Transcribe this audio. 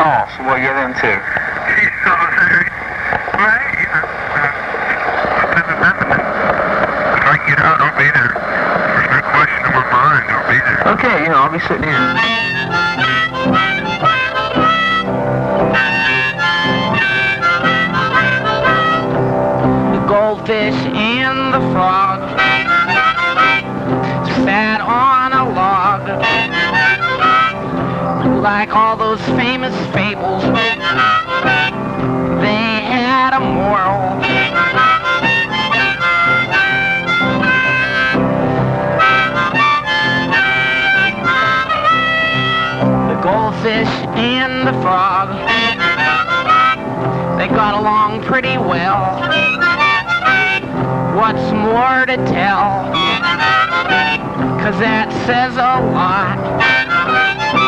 Oh, so what are you into? She's so very, right, you know, if I get out, I'll be there. There's no question in my mind, I'll be there. Okay, you know, I'll be sitting here. The goldfish and the frog sat on a log, like all those famous fables. They had a moral. The goldfish and the frog, they got along pretty well. What's more to tell? 'Cause that says a lot.